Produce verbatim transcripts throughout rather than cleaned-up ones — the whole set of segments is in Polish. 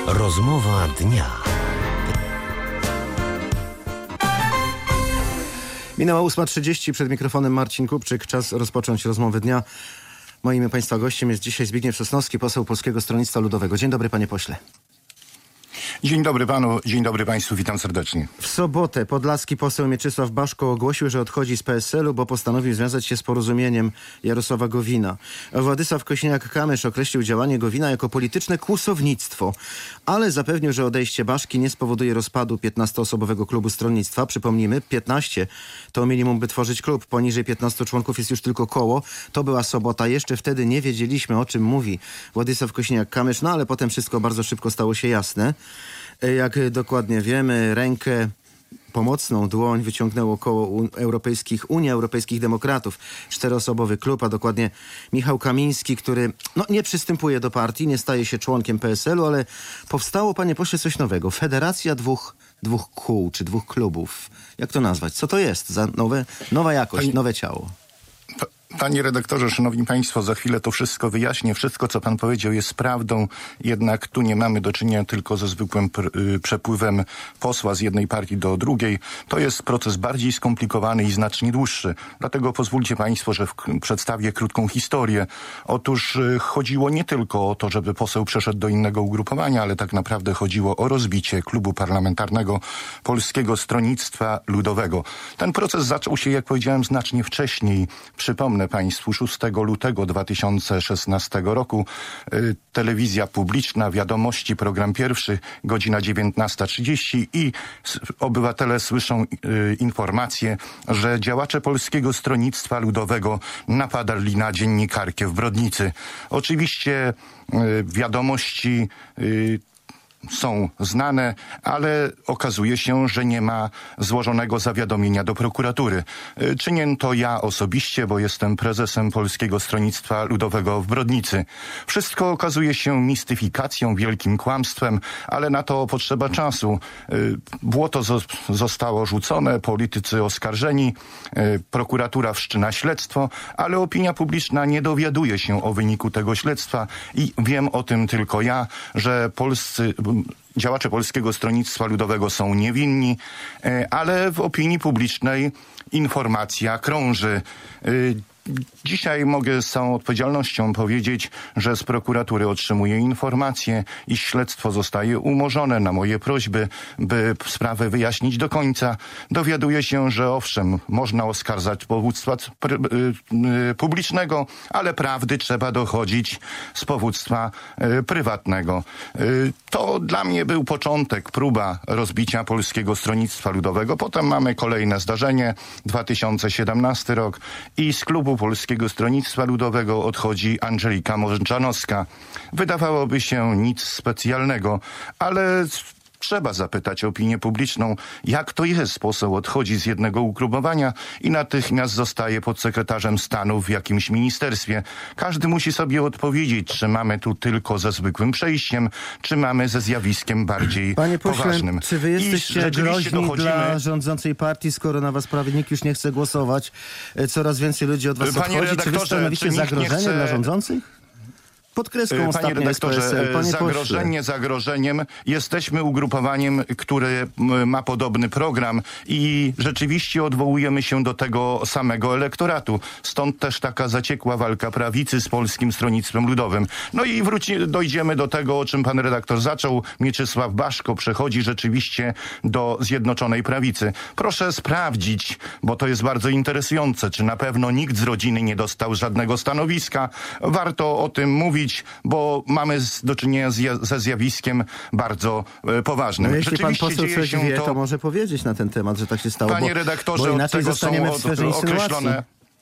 Rozmowa dnia. Minęła ósma trzydzieści, przed mikrofonem Marcin Kupczyk. Czas rozpocząć rozmowę dnia. Moim i Państwa gościem jest dzisiaj Zbigniew Sosnowski, poseł Polskiego Stronnictwa Ludowego. Dzień dobry, panie pośle. Dzień dobry panu, dzień dobry państwu, witam serdecznie. W sobotę podlaski poseł Mieczysław Baszko ogłosił, że odchodzi z P S L u, bo postanowił związać się z porozumieniem Jarosława Gowina. Władysław Kosiniak-Kamysz określił działanie Gowina jako polityczne kłusownictwo, ale zapewnił, że odejście Baszki nie spowoduje rozpadu piętnastoosobowego klubu stronnictwa. Przypomnijmy, piętnaście to minimum, by tworzyć klub. Poniżej piętnastu członków jest już tylko koło. To była sobota. Jeszcze wtedy nie wiedzieliśmy, o czym mówi Władysław Kosiniak-Kamysz, no ale potem wszystko bardzo szybko stało się jasne. Jak dokładnie wiemy, rękę, pomocną dłoń wyciągnęło koło europejskich, Unii Europejskich Demokratów. Czteroosobowy klub, a dokładnie Michał Kamiński, który no, nie przystępuje do partii, nie staje się członkiem P S L u, ale powstało, panie pośle, coś nowego. Federacja dwóch, dwóch kół, czy dwóch klubów. Jak to nazwać? Co to jest za nowe, nowa jakość, Pani... nowe ciało? Panie redaktorze, szanowni państwo, za chwilę to wszystko wyjaśnię. Wszystko, co pan powiedział, jest prawdą. Jednak tu nie mamy do czynienia tylko ze zwykłym pr- przepływem posła z jednej partii do drugiej. To jest proces bardziej skomplikowany i znacznie dłuższy. Dlatego pozwólcie państwo, że w- przedstawię krótką historię. Otóż y, chodziło nie tylko o to, żeby poseł przeszedł do innego ugrupowania, ale tak naprawdę chodziło o rozbicie klubu parlamentarnego Polskiego Stronnictwa Ludowego. Ten proces zaczął się, jak powiedziałem, znacznie wcześniej. Przypomnę państwu, szóstego lutego dwa tysiące szesnastego roku y, telewizja publiczna, Wiadomości, program pierwszy, godzina dziewiętnasta trzydzieści i s- obywatele słyszą y, informację, że działacze Polskiego Stronnictwa Ludowego napadali na dziennikarkę w Brodnicy. Oczywiście y, wiadomości y, są znane, ale okazuje się, że nie ma złożonego zawiadomienia do prokuratury. Czynię to ja osobiście, bo jestem prezesem Polskiego Stronnictwa Ludowego w Brodnicy. Wszystko okazuje się mistyfikacją, wielkim kłamstwem, ale na to potrzeba czasu. Błoto zostało rzucone, politycy oskarżeni, prokuratura wszczyna śledztwo, ale opinia publiczna nie dowiaduje się o wyniku tego śledztwa i wiem o tym tylko ja, że polscy działacze Polskiego Stronnictwa Ludowego są niewinni, ale w opinii publicznej informacja krąży. Dzisiaj mogę z całą odpowiedzialnością powiedzieć, że z prokuratury otrzymuję informacje i śledztwo zostaje umorzone na moje prośby, by sprawę wyjaśnić do końca. Dowiaduję się, że owszem, można oskarżać powództwa pr- y- y- publicznego, ale prawdy trzeba dochodzić z powództwa y- prywatnego. Y- to dla mnie był początek, próba rozbicia Polskiego Stronnictwa Ludowego. Potem mamy kolejne zdarzenie, dwa tysiące siedemnasty rok i z klubu Polskiego Stronnictwa Ludowego odchodzi Andżelika Możdżanowska. Wydawałoby się nic specjalnego, ale trzeba zapytać opinię publiczną, jak to jest. Poseł odchodzi z jednego ugrupowania i natychmiast zostaje podsekretarzem stanu w jakimś ministerstwie. Każdy musi sobie odpowiedzieć, czy mamy tu tylko ze zwykłym przejściem, czy mamy ze zjawiskiem bardziej Panie pośle, poważnym. czy wy jesteście groźni dochodzimy... dla rządzącej partii, skoro na was prawie nikt już nie chce głosować? Coraz więcej ludzi od was Panie odchodzi. Czy wy stanowicie zagrożenie chce... dla rządzących? Pod kreską Panie redaktorze, Panie zagrożenie zagrożeniem. Jesteśmy ugrupowaniem, które ma podobny program i rzeczywiście odwołujemy się do tego samego elektoratu. Stąd też taka zaciekła walka prawicy z Polskim Stronnictwem Ludowym. No i wróci, dojdziemy do tego, o czym pan redaktor zaczął. Mieczysław Baszko przechodzi rzeczywiście do Zjednoczonej Prawicy. Proszę sprawdzić, bo to jest bardzo interesujące, czy na pewno nikt z rodziny nie dostał żadnego stanowiska. Warto o tym mówić, bo mamy do czynienia z, ze zjawiskiem bardzo e, poważnym. No, jeśli pan poseł coś wie, to... to może powiedzieć na ten temat, że tak się stało, Panie bo, redaktorze, bo inaczej od tego zostaniemy są w sferze określone...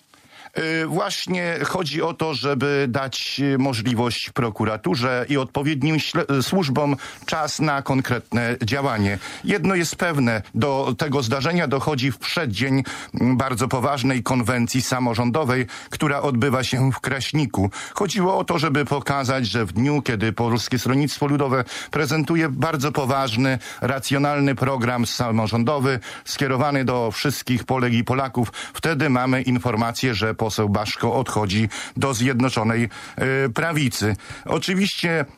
Właśnie chodzi o to, żeby dać możliwość prokuraturze i odpowiednim służbom czas na konkretne działanie. Jedno jest pewne, do tego zdarzenia dochodzi w przeddzień bardzo poważnej konwencji samorządowej, która odbywa się w Kraśniku. Chodziło o to, żeby pokazać, że w dniu, kiedy Polskie Stronnictwo Ludowe prezentuje bardzo poważny, racjonalny program samorządowy skierowany do wszystkich Polek i Polaków, wtedy mamy informację, że poseł Baszko odchodzi do Zjednoczonej y, Prawicy. Oczywiście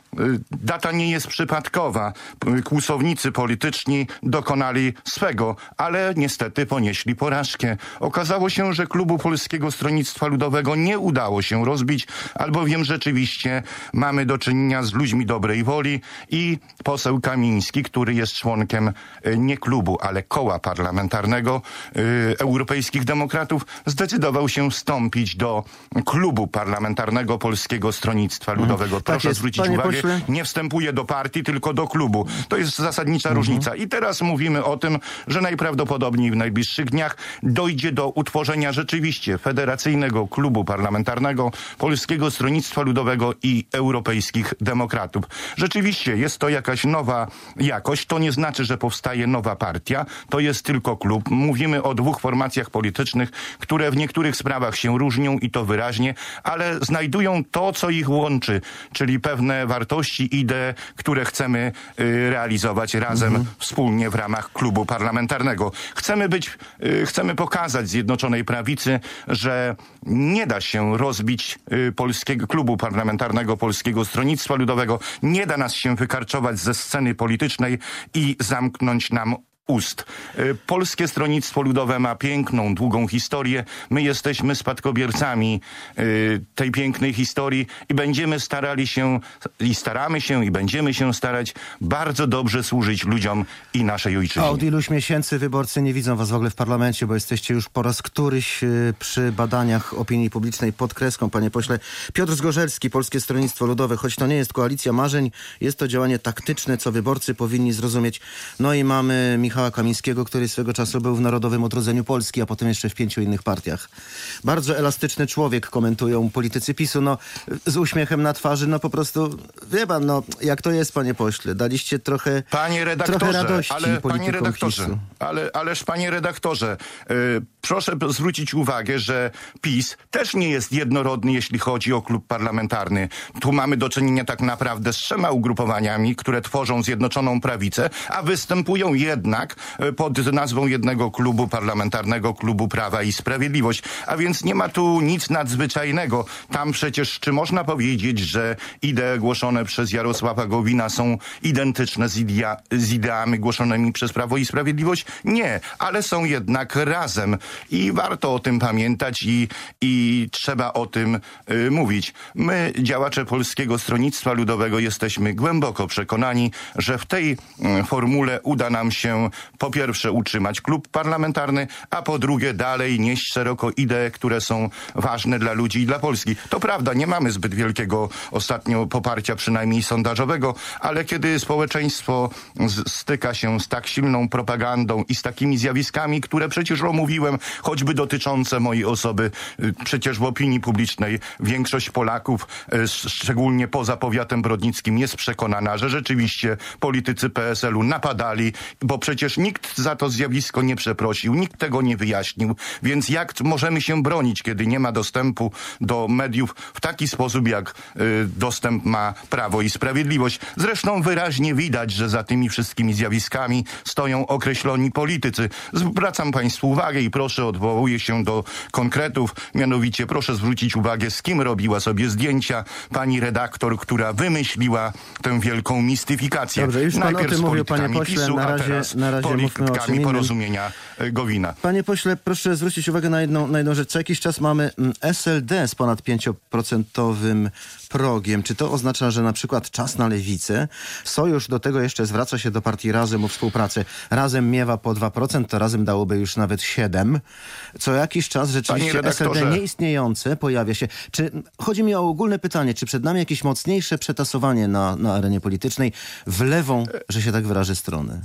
Data nie jest przypadkowa. Kłusownicy polityczni dokonali swego, ale niestety ponieśli porażkę. Okazało się, że klubu Polskiego Stronnictwa Ludowego nie udało się rozbić, albowiem rzeczywiście mamy do czynienia z ludźmi dobrej woli i poseł Kamiński, który jest członkiem nie klubu, ale koła parlamentarnego y, Europejskich Demokratów, zdecydował się wstąpić do klubu parlamentarnego Polskiego Stronnictwa Ludowego. Tak Proszę jest, zwrócić panie uwagę, pośle. nie wstępuje do partii, tylko do klubu. To jest zasadnicza Mhm. różnica. I teraz mówimy o tym, że najprawdopodobniej w najbliższych dniach dojdzie do utworzenia rzeczywiście federacyjnego klubu parlamentarnego Polskiego Stronnictwa Ludowego i Europejskich Demokratów. Rzeczywiście jest to jakaś nowa jakość. To nie znaczy, że powstaje nowa partia. To jest tylko klub. Mówimy o dwóch formacjach politycznych, które w niektórych sprawach się różnią i to wyraźnie, ale znajdują to, co ich łączy, czyli pewne wartości, idee, które chcemy y, realizować razem, mhm. wspólnie w ramach klubu parlamentarnego. Chcemy być, y, chcemy pokazać Zjednoczonej Prawicy, że nie da się rozbić y, polskiego klubu parlamentarnego Polskiego Stronnictwa Ludowego, nie da nas się wykarczować ze sceny politycznej i zamknąć nam ust. Polskie Stronnictwo Ludowe ma piękną, długą historię. My jesteśmy spadkobiercami y, tej pięknej historii i będziemy starali się, i staramy się, i będziemy się starać bardzo dobrze służyć ludziom i naszej ojczyźnie. A od iluś miesięcy wyborcy nie widzą was w ogóle w parlamencie, bo jesteście już po raz któryś y, przy badaniach opinii publicznej pod kreską, panie pośle. Piotr Zgorzelski, Polskie Stronnictwo Ludowe, choć to nie jest koalicja marzeń, jest to działanie taktyczne, co wyborcy powinni zrozumieć. No i mamy Michała Kamińskiego, który swego czasu był w Narodowym Odrodzeniu Polski, a potem jeszcze w pięciu innych partiach. Bardzo elastyczny człowiek, komentują politycy PiSu, no z uśmiechem na twarzy, no po prostu, wie pan, no jak to jest, panie pośle, daliście trochę, panie redaktorze, trochę radości ale, panie redaktorze, PiSu. Ale, ależ panie redaktorze, yy, proszę zwrócić uwagę, że PiS też nie jest jednorodny, jeśli chodzi o klub parlamentarny. Tu mamy do czynienia tak naprawdę z trzema ugrupowaniami, które tworzą Zjednoczoną Prawicę, a występują jednak pod nazwą jednego klubu parlamentarnego, Klubu Prawa i Sprawiedliwość. A więc nie ma tu nic nadzwyczajnego. Tam przecież, czy można powiedzieć, że idee głoszone przez Jarosława Gowina są identyczne z, idea, z ideami głoszonymi przez Prawo i Sprawiedliwość? Nie, ale są jednak razem. I warto o tym pamiętać i, i trzeba o tym y, mówić. My, działacze Polskiego Stronnictwa Ludowego, jesteśmy głęboko przekonani, że w tej y, formule uda nam się po pierwsze utrzymać klub parlamentarny, a po drugie dalej nieść szeroko idee, które są ważne dla ludzi i dla Polski. To prawda, nie mamy zbyt wielkiego ostatnio poparcia, przynajmniej sondażowego, ale kiedy społeczeństwo z, styka się z tak silną propagandą i z takimi zjawiskami, które przecież omówiłem, choćby dotyczące mojej osoby, przecież w opinii publicznej większość Polaków, szczególnie poza powiatem brodnickim, jest przekonana, że rzeczywiście politycy P S L u napadali, bo przecież nikt za to zjawisko nie przeprosił, nikt tego nie wyjaśnił, więc jak możemy się bronić, kiedy nie ma dostępu do mediów w taki sposób, jak y, dostęp ma Prawo i Sprawiedliwość. Zresztą wyraźnie widać, że za tymi wszystkimi zjawiskami stoją określoni politycy. Zwracam państwu uwagę i proszę, odwołuję się do konkretów, mianowicie proszę zwrócić uwagę, z kim robiła sobie zdjęcia pani redaktor, która wymyśliła tę wielką mistyfikację. Dobrze, już pan Najpierw o tym z mówił, panie politykami pośle, PiSu, na razie, a teraz na razie mówmy o czym politykami innym. porozumienia Gowina. Panie pośle, proszę zwrócić uwagę na jedną, na jedną rzecz. Co jakiś czas mamy S L D z ponad pięcioprocentowym progiem. Czy to oznacza, że na przykład czas na lewicę? Sojusz do tego jeszcze zwraca się do partii Razem o współpracę. Razem miewa po dwa procent, to Razem dałoby już nawet siedem procent. Co jakiś czas rzeczywiście S L D nieistniejące pojawia się. Czy chodzi mi o ogólne pytanie, czy przed nami jakieś mocniejsze przetasowanie na, na arenie politycznej w lewą, że się tak wyrażę, stronę?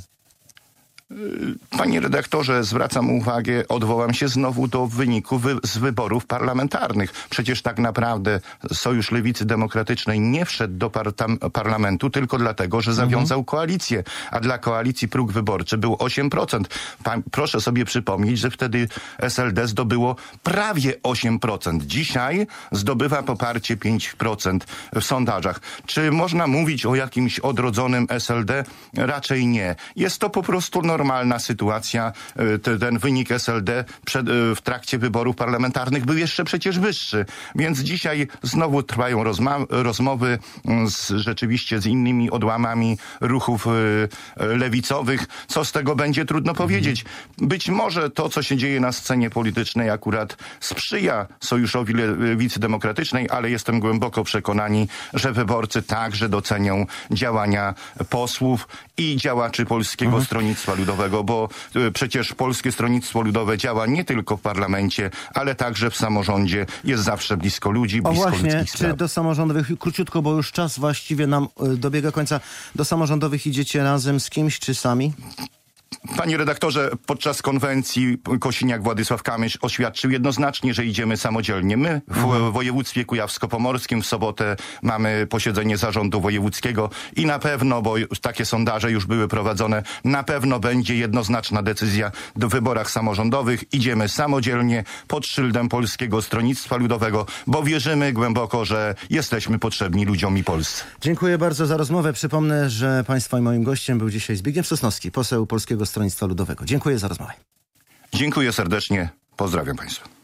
Panie redaktorze, zwracam uwagę, odwołam się znowu do wyniku wy z wyborów parlamentarnych. Przecież tak naprawdę Sojusz Lewicy Demokratycznej nie wszedł do parlamentu tylko dlatego, że zawiązał mhm. koalicję, a dla koalicji próg wyborczy był osiem procent. Pa proszę sobie przypomnieć, że wtedy S L D zdobyło prawie osiem procent. Dzisiaj zdobywa poparcie pięć procent w sondażach. Czy można mówić o jakimś odrodzonym S L D? Raczej nie. Jest to po prostu normalne. normalna sytuacja. Te, ten wynik S L D przed, w trakcie wyborów parlamentarnych był jeszcze przecież wyższy. Więc dzisiaj znowu trwają rozma- rozmowy z, rzeczywiście z innymi odłamami ruchów y, lewicowych. Co z tego będzie, trudno powiedzieć. Być może to, co się dzieje na scenie politycznej, akurat sprzyja Sojuszowi Lewicy Demokratycznej, ale jestem głęboko przekonani, że wyborcy także docenią działania posłów i działaczy Polskiego mhm. Stronnictwa Ludowego, bo y, przecież Polskie Stronnictwo Ludowe działa nie tylko w parlamencie, ale także w samorządzie. Jest zawsze blisko ludzi, o blisko właśnie, ludzkich czy spraw. do samorządowych, króciutko, bo już czas właściwie nam y, dobiega końca, do samorządowych idziecie razem z kimś, czy sami? Panie redaktorze, podczas konwencji Kosiniak-Władysław-Kamysz oświadczył jednoznacznie, że idziemy samodzielnie. My w mhm. województwie kujawsko-pomorskim w sobotę mamy posiedzenie zarządu wojewódzkiego i na pewno, bo takie sondaże już były prowadzone, na pewno będzie jednoznaczna decyzja w wyborach samorządowych. Idziemy samodzielnie pod szyldem Polskiego Stronnictwa Ludowego, bo wierzymy głęboko, że jesteśmy potrzebni ludziom i Polsce. Dziękuję bardzo za rozmowę. Przypomnę, że państwa i moim gościem był dzisiaj Zbigniew Sosnowski, poseł Polskiego Stronnictwa Ludowego. Dziękuję za rozmowę. Dziękuję serdecznie. Pozdrawiam państwa.